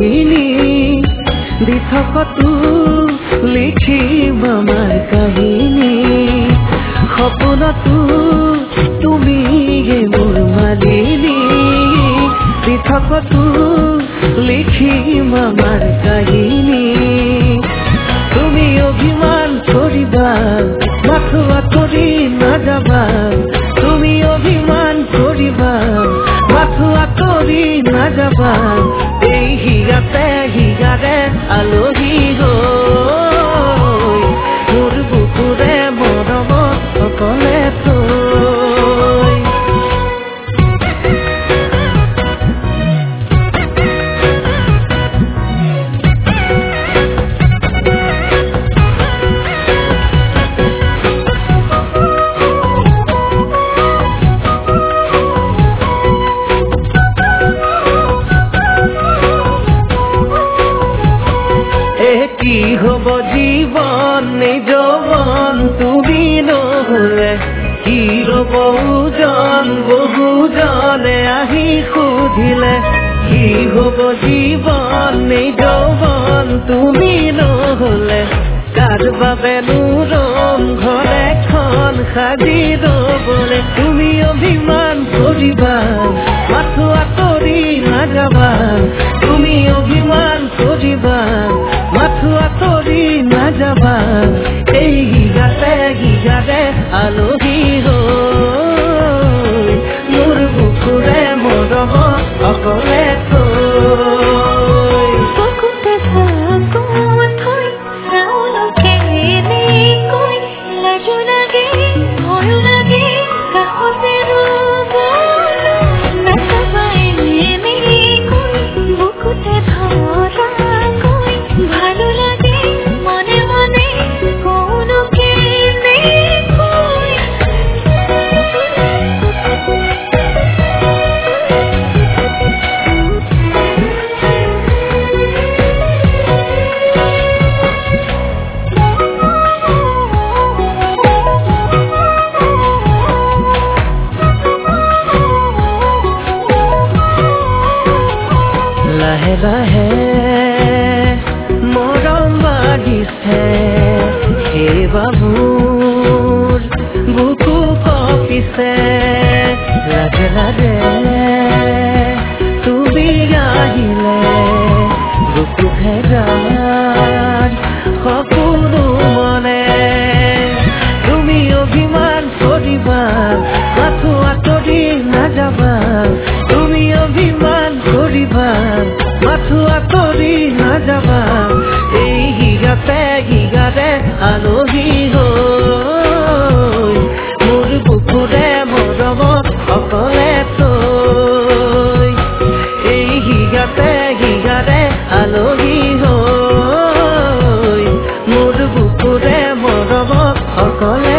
কাহিনী দি থকতো লিখিম আমাৰ কাহিনী সপোনতো তুমিয়ে মোৰ মালিনী দি থকতো লিখিম আমাৰ কাহিনী তুমি অভিমান কৰিবা মাথো আঁতৰি নাযাবা তুমি অভিমান কৰিবা মাথো আঁতৰি নাযাবা এই হিগাৰে আলহী হৈ মোৰ বুকুৰে মৰমত অকলে থৈ কি হব জীবন যৌবন তুমি নহলে কি রব ওজন বহুজনে আহি সুধিলে কি হব জীবন যৌবন তুমি নহলে কার বাবেনো রম ঘর এখন সাজি রবলে তুমি অভিমান করিবা মাথো আঁতরি নাযাবা তুমি অভিমান করিবা মাথো আঁতৰি নাযাবা এই হিগাৰে আলহী হৈ মোৰ বুকুৰে মৰম অকলে থৈ বুকুতে থাকোঁ থৈ চাউলকে কৈ লাজো লাগে ভয়ো লাগে কাষতে ৰ'বলৈ নাচাবাই কৈ বুকুতে ধৰা ভালো লাগে মনে মনে কোনো কেনে কই লাহে লাহে মৰম বাঢ়িছে সেইবাবুৰ বুকু কঁপিছে লাহে লাহে তুমি আহিলে বুকু হেৰাৰ সপোনো মনে তুমি অভিমান কৰিবা মাথো আঁতৰি নাযাবা তুমি অভিমান কৰিবা মাথো আঁতৰি নাযাবা এই হিগাৰে আলহী হৈ মোৰ বুকুৰে মৰমত অকলে থৈ এই হিগাৰে আলহী হৈ মোৰ বুকুৰে মৰমত অকলে